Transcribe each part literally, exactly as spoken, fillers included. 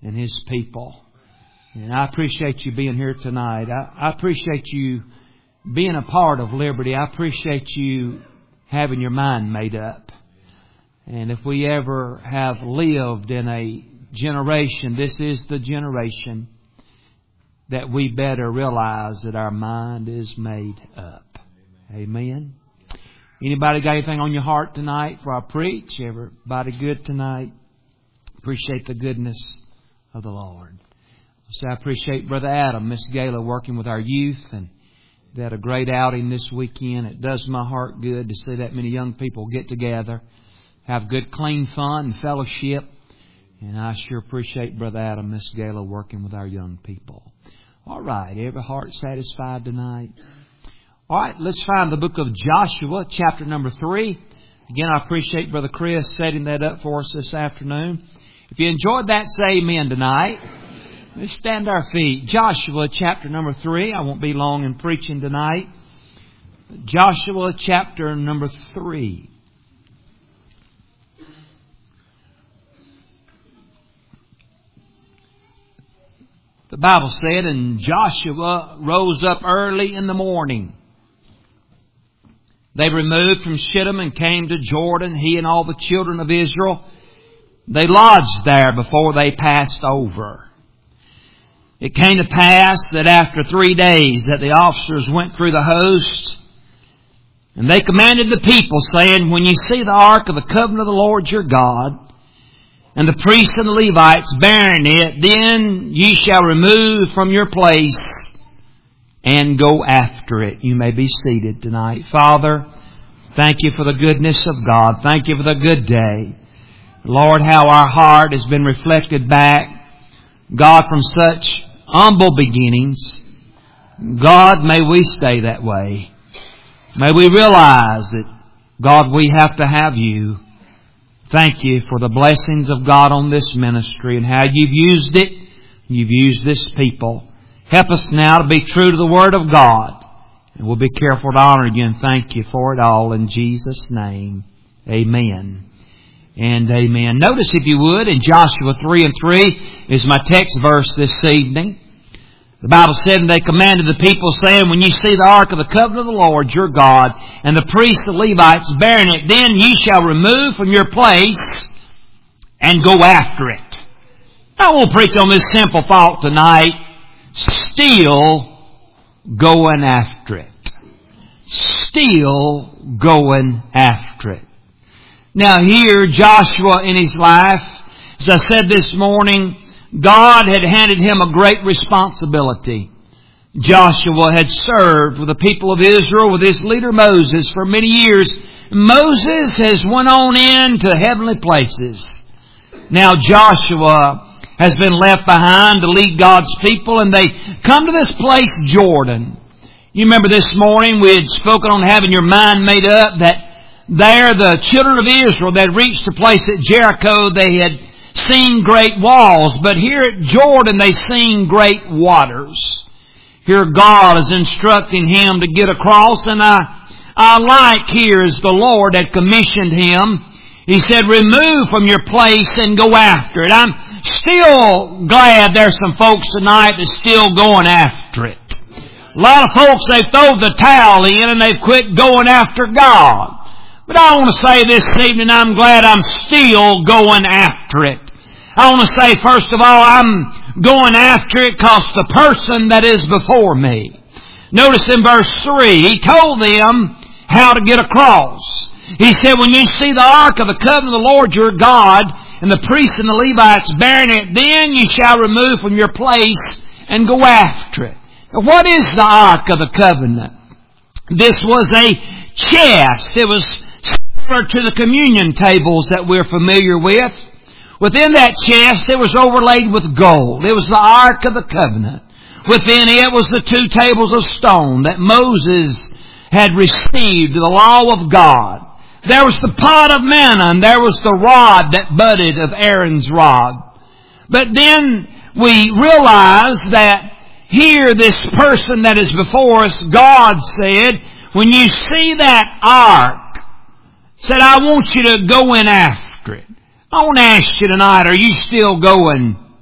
and His people. And I appreciate you being here tonight. I, I appreciate you being a part of Liberty. I appreciate you having your mind made up. And if we ever have lived in a generation, this is the generation that we better realize that our mind is made up. Amen. Anybody got anything on your heart tonight before I preach? Everybody good tonight? Appreciate the goodness of the Lord. So I appreciate Brother Adam, Miss Gayla working with our youth, and they had a great outing this weekend. It does my heart good to see that many young people get together, have good, clean fun and fellowship. And I sure appreciate Brother Adam, Miss Gayla working with our young people. All right, every heart satisfied tonight? All right, let's find the book of Joshua, chapter number three. Again, I appreciate Brother Chris setting that up for us this afternoon. If you enjoyed that, say amen tonight. Let's stand to our feet. Joshua, chapter number three. I won't be long in preaching tonight. Joshua, chapter number three. The Bible said, and Joshua rose up early in the morning. They removed from Shittim and came to Jordan, he and all the children of Israel. They lodged there before they passed over. It came to pass that after three days that the officers went through the host, and they commanded the people, saying, when you see the ark of the covenant of the Lord your God, and the priests and the Levites bearing it, then ye shall remove from your place and go after it. You may be seated tonight. Father, thank you for the goodness of God. Thank you for the good day. Lord, how our heart has been reflected back, God, from such humble beginnings. God, may we stay that way. May we realize that, God, we have to have you. Thank you for the blessings of God on this ministry and how you've used it. You've used this people. Help us now to be true to the Word of God. And we'll be careful to honor you and thank you for it all in Jesus' name. Amen. And amen. Notice, if you would, in Joshua three and three is my text verse this evening. The Bible said, and they commanded the people, saying, when you see the ark of the covenant of the Lord your God, and the priests, the Levites, bearing it, then ye shall remove from your place and go after it. I won't preach on this simple thought tonight. Still going after it. Still going after it. Now here, Joshua in his life, as I said this morning, God had handed him a great responsibility. Joshua had served with the people of Israel with his leader Moses for many years. Moses has went on into heavenly places. Now Joshua has been left behind to lead God's people, and they come to this place, Jordan. You remember this morning we had spoken on having your mind made up, that there the children of Israel that reached a place at Jericho, they had seen great walls, but here at Jordan they seen great waters. Here God is instructing him to get across, and I, I like here as the Lord had commissioned him. He said, remove from your place and go after it. I'm still glad there's some folks tonight that's still going after it. A lot of folks, they've thrown the towel in and they've quit going after God. But I want to say this evening, I'm glad I'm still going after it. I want to say, first of all, I'm going after it because the person that is before me. Notice in verse three, he told them how to get across. He said, when you see the ark of the covenant of the Lord your God, and the priests and the Levites bearing it, then you shall remove from your place and go after it. Now, what is the ark of the covenant? This was a chest. It was similar to the communion tables that we're familiar with. Within that chest, it was overlaid with gold. It was the Ark of the Covenant. Within it was the two tables of stone that Moses had received, the law of God. There was the pot of manna, and there was the rod that budded of Aaron's rod. But then we realize that here, this person that is before us, God said, when you see that ark, said, I want you to go in after it. I want to ask you tonight, are you still going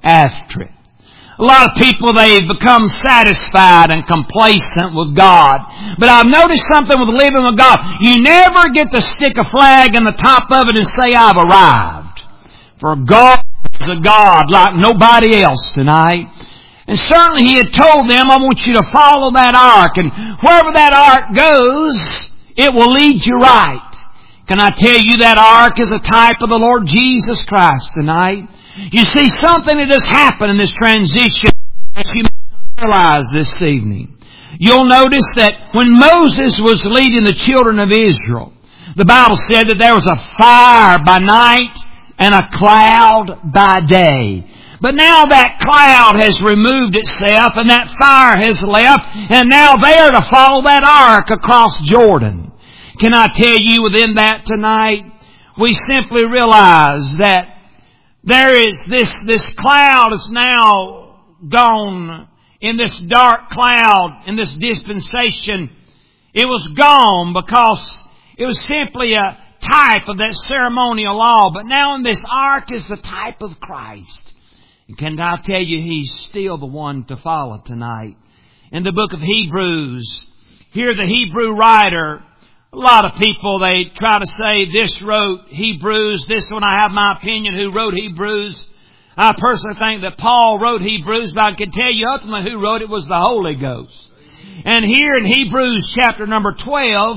after it. A lot of people, they've become satisfied and complacent with God. But I've noticed something with living with God. You never get to stick a flag in the top of it and say, I've arrived. For God is a God like nobody else tonight. And certainly He had told them, I want you to follow that ark. And wherever that ark goes, it will lead you right. Can I tell you that ark is a type of the Lord Jesus Christ tonight? You see, something that has happened in this transition that you may realize this evening. You'll notice that when Moses was leading the children of Israel, the Bible said that there was a fire by night and a cloud by day. But now that cloud has removed itself and that fire has left, and now they are to follow that ark across Jordan. Can I tell you within that tonight, we simply realize that there is this, this cloud is now gone. In this dark cloud, in this dispensation, it was gone because it was simply a type of that ceremonial law. But now in this ark is the type of Christ. And can I tell you, He's still the one to follow tonight. In the book of Hebrews, here the Hebrew writer, a lot of people, they try to say this wrote Hebrews, this one I have my opinion who wrote Hebrews. I personally think that Paul wrote Hebrews, but I can tell you ultimately who wrote it was the Holy Ghost. And here in Hebrews chapter number twelve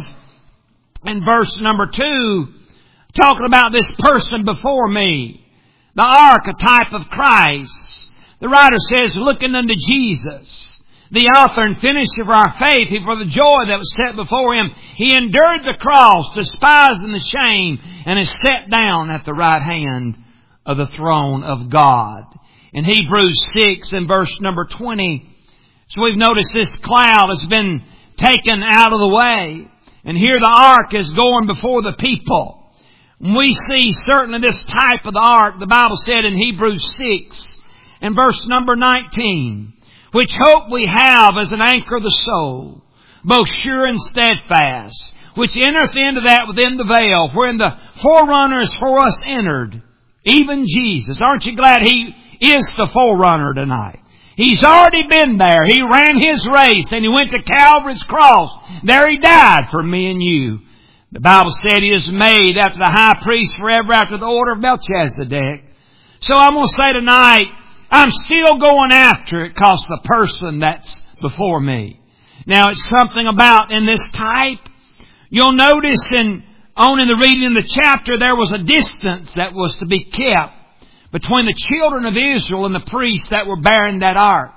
and verse number two, talking about this person before me, the ark, a type of Christ. The writer says, looking unto Jesus, the author and finisher of our faith, He, for the joy that was set before Him, He endured the cross, despising the shame, and is set down at the right hand of the throne of God. In Hebrews six and verse number twenty, so we've noticed this cloud has been taken out of the way. And here the ark is going before the people. We see certainly this type of the ark, the Bible said in Hebrews six and verse number nineteen, which hope we have as an anchor of the soul, both sure and steadfast, which entereth into that within the veil, wherein the forerunner is for us entered, even Jesus. Aren't you glad He is the forerunner tonight? He's already been there. He ran His race and He went to Calvary's cross. There He died for me and you. The Bible said He is made after the high priest forever after the order of Melchizedek. So I'm going to say tonight, I'm still going after it because the person that's before me. Now it's something about in this type. You'll notice in, on in the reading of the chapter, there was a distance that was to be kept between the children of Israel and the priests that were bearing that ark.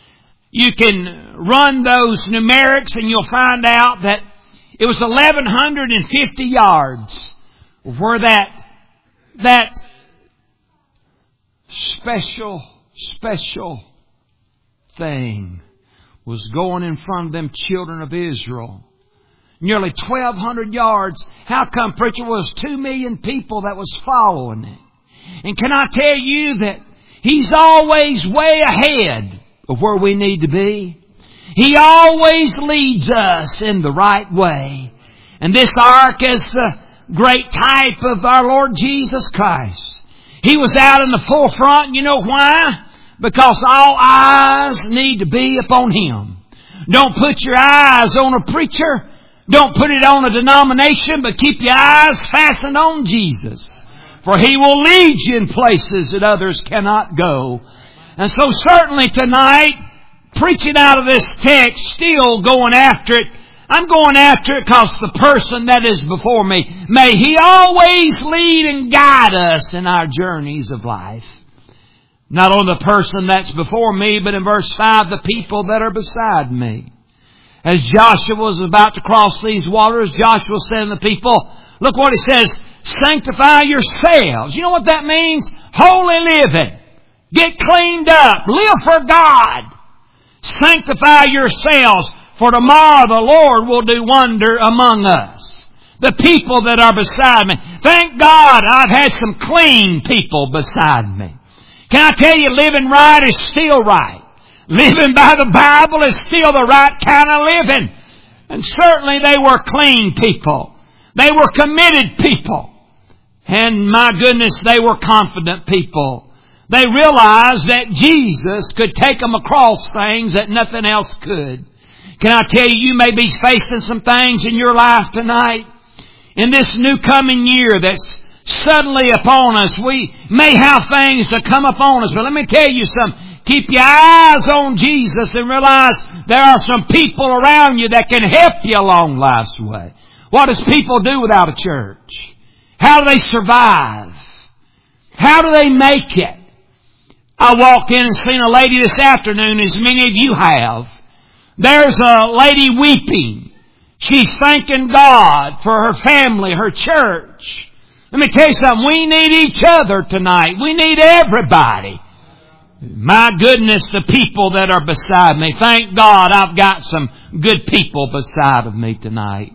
You can run those numerics and you'll find out that it was eleven fifty yards where that, that special Special thing was going in front of them children of Israel. Nearly twelve hundred yards. How come, preacher? Was two million people that was following it. And can I tell you that He's always way ahead of where we need to be. He always leads us in the right way. And this ark is the great type of our Lord Jesus Christ. He was out in the forefront. You know why? Because all eyes need to be upon Him. Don't put your eyes on a preacher. Don't put it on a denomination, but keep your eyes fastened on Jesus. For He will lead you in places that others cannot go. And so certainly tonight, preaching out of this text, still going after it, I'm going after it because the person that is before me, may He always lead and guide us in our journeys of life. Not only the person that's before me, but in verse five, the people that are beside me. As Joshua was about to cross these waters, Joshua said to the people, look what he says, sanctify yourselves. You know what that means? Holy living. Get cleaned up. Live for God. Sanctify yourselves, for tomorrow the Lord will do wonder among us. The people that are beside me. Thank God I've had some clean people beside me. Can I tell you, living right is still right. Living by the Bible is still the right kind of living. And certainly they were clean people. They were committed people. And my goodness, they were confident people. They realized that Jesus could take them across things that nothing else could. Can I tell you, you may be facing some things in your life tonight. In this new coming year that's suddenly upon us, we may have things that come upon us. But let me tell you something. Keep your eyes on Jesus and realize there are some people around you that can help you along life's way. What does people do without a church? How do they survive? How do they make it? I walked in and seen a lady this afternoon, as many of you have. There's a lady weeping. She's thanking God for her family, her church. Let me tell you something. We need each other tonight. We need everybody. My goodness, the people that are beside me. Thank God I've got some good people beside of me tonight.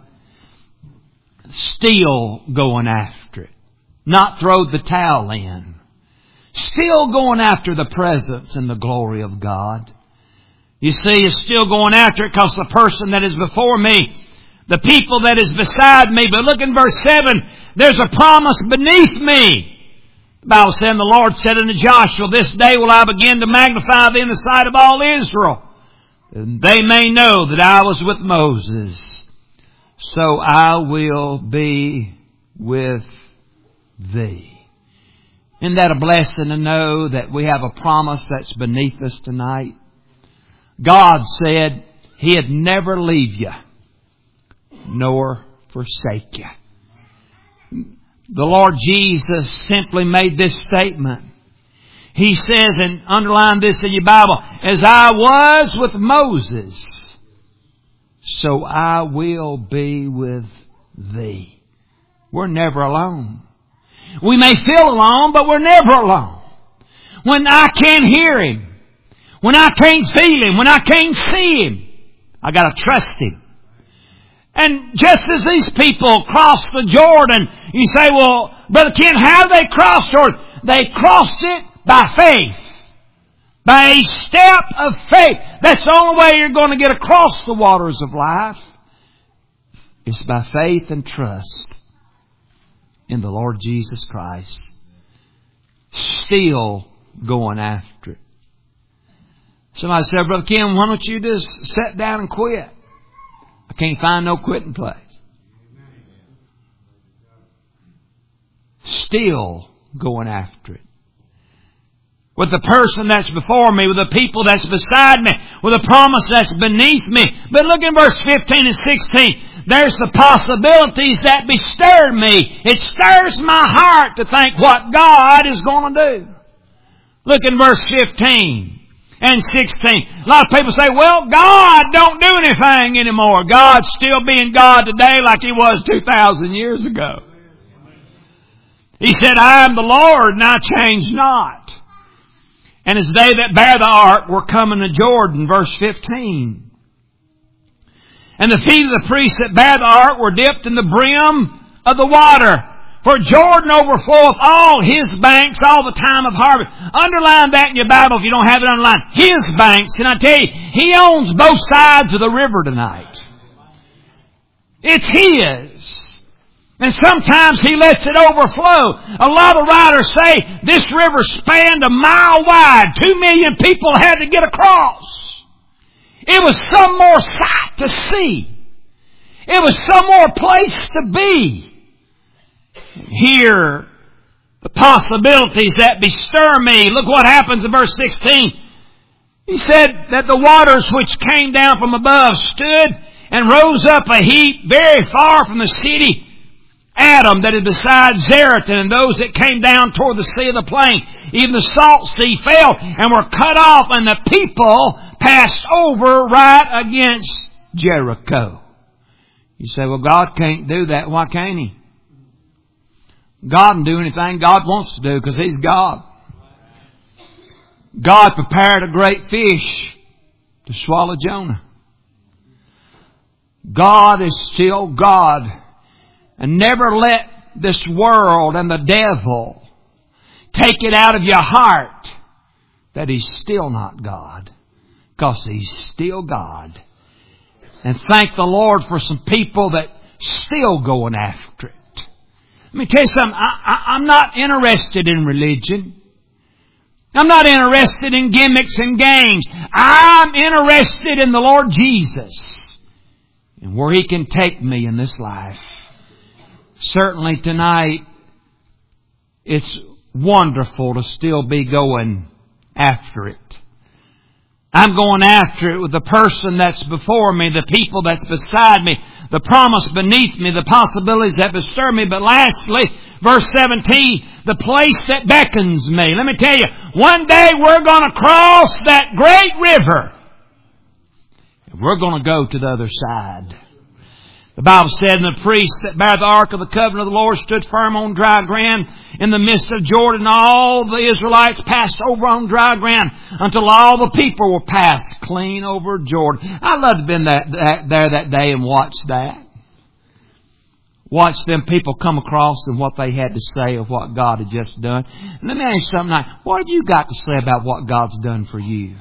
Still going after it. Not throw the towel in. Still going after the presence and the glory of God. You see, it's still going after it because the person that is before me, the people that is beside me. But look in verse seven, there's a promise beneath me. The Bible said, and the Lord said unto Joshua, this day will I begin to magnify thee in the sight of all Israel, and they may know that I was with Moses. So I will be with thee. Isn't that a blessing to know that we have a promise that's beneath us tonight? God said He'd never leave you nor forsake you. The Lord Jesus simply made this statement. He says, and underline this in your Bible, as I was with Moses, so I will be with thee. We're never alone. We may feel alone, but we're never alone. When I can't hear Him, when I can't feel Him, when I can't see Him, I got to trust Him. And just as these people crossed the Jordan, you say, well, Brother Ken, how did they cross Jordan? They crossed it by faith. By a step of faith. That's the only way you're going to get across the waters of life. It's by faith and trust in the Lord Jesus Christ. Still going after it. Somebody said, Brother Ken, why don't you just sit down and quit? I can't find no quitting place. Still going after it. With the person that's before me, with the people that's beside me, with the promise that's beneath me. But look in verse fifteen and sixteen. There's the possibilities that bestir me. It stirs my heart to think what God is going to do. Look in verse fifteen. And sixteen. A lot of people say, well, God don't do anything anymore. God's still being God today like He was two thousand years ago. He said, I am the Lord and I change not. And as they that bear the ark were coming to Jordan, verse fifteen. And the feet of the priests that bear the ark were dipped in the brim of the water. For Jordan overfloweth all his banks all the time of harvest. Underline that in your Bible if you don't have it underlined. His banks. Can I tell you, He owns both sides of the river tonight. It's His. And sometimes He lets it overflow. A lot of writers say this river spanned a mile wide. Two million people had to get across. It was some more sight to see. It was some more place to be. Here, the possibilities that bestir me. Look what happens in verse sixteen. He said that the waters which came down from above stood and rose up a heap very far from the city Adam that is beside Zeratan, and those that came down toward the sea of the plain. Even the salt sea fell and were cut off, and the people passed over right against Jericho. You say, well, God can't do that. Why can't He? God can do anything God wants to do because He's God. God prepared a great fish to swallow Jonah. God is still God. And never let this world and the devil take it out of your heart that He's still not God. Because He's still God. And thank the Lord for some people that still going after it. Let me tell you something. I, I, I'm not interested in religion. I'm not interested in gimmicks and games. I'm interested in the Lord Jesus and where He can take me in this life. Certainly tonight, it's wonderful to still be going after it. I'm going after it with the person that's before me, the people that's beside me, the promise beneath me, the possibilities that bestir me. But lastly, verse seventeen, the place that beckons me. Let me tell you, one day we're going to cross that great river. And we're going to go to the other side. The Bible said, and the priest that bare the ark of the covenant of the Lord stood firm on dry ground in the midst of Jordan. All the Israelites passed over on dry ground until all the people were passed clean over Jordan. I love to have been that, that, there that day and watched that. Watch them people come across and what they had to say of what God had just done. And let me ask you something tonight. What have you got to say about what God's done for you?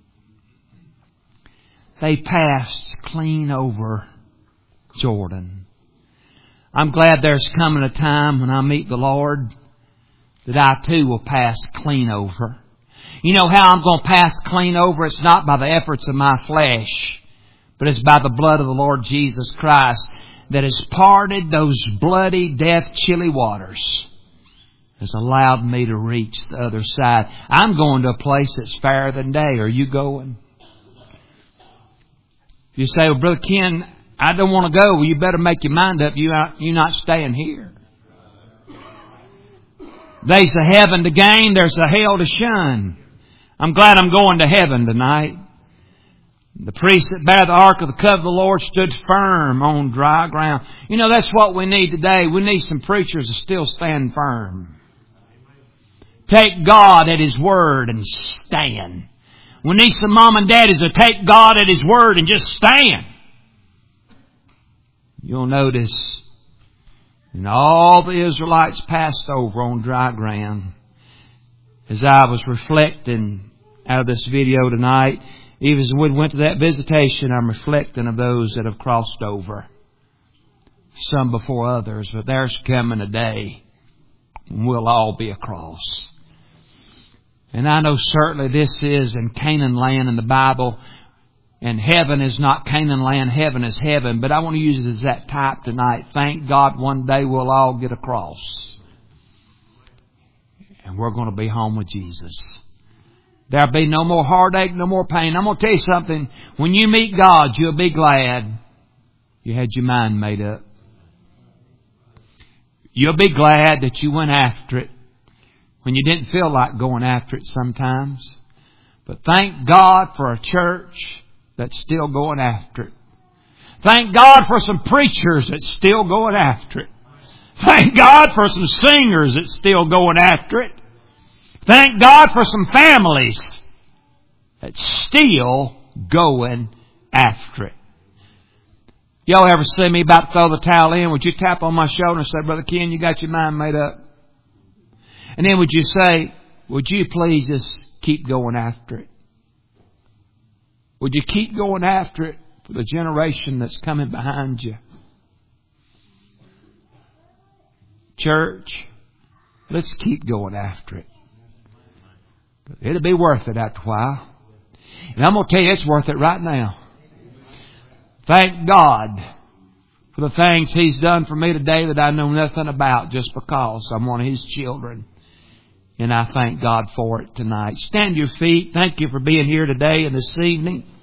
They passed clean over Jordan. I'm glad there's coming a time when I meet the Lord that I too will pass clean over. You know how I'm going to pass clean over? It's not by the efforts of my flesh, but it's by the blood of the Lord Jesus Christ that has parted those bloody, death, chilly waters, has allowed me to reach the other side. I'm going to a place that's fairer than day. Are you going? You say, well, Brother Ken, I don't want to go. Well, you better make your mind up. You are, you're not staying here. There's a heaven to gain. There's a hell to shun. I'm glad I'm going to heaven tonight. The priest that bare the ark of the covenant of the Lord stood firm on dry ground. You know, that's what we need today. We need some preachers to still stand firm. Take God at His word and stand. We need some mom and daddies to take God at His word and just stand. You'll notice, and all the Israelites passed over on dry ground. As I was reflecting out of this video tonight, even as we went to that visitation, I'm reflecting of those that have crossed over. Some before others, but there's coming a day when we'll all be across. And I know certainly this is in Canaan land in the Bible. And heaven is not Canaan land, heaven is heaven. But I want to use it as that type tonight. Thank God one day we'll all get across. And we're going to be home with Jesus. There'll be no more heartache, no more pain. I'm going to tell you something. When you meet God, you'll be glad you had your mind made up. You'll be glad that you went after it when you didn't feel like going after it sometimes. But thank God for a church that's still going after it. Thank God for some preachers that's still going after it. Thank God for some singers that's still going after it. Thank God for some families that's still going after it. Y'all ever see me about to throw the towel in? Would you tap on my shoulder and say, Brother Ken, you got your mind made up? And then would you say, would you please just keep going after it? Would you keep going after it for the generation that's coming behind you? Church, let's keep going after it. It'll be worth it after a while. And I'm going to tell you, it's worth it right now. Thank God for the things He's done for me today that I know nothing about just because I'm one of His children. And I thank God for it tonight. Stand to your feet. Thank you for being here today and this evening.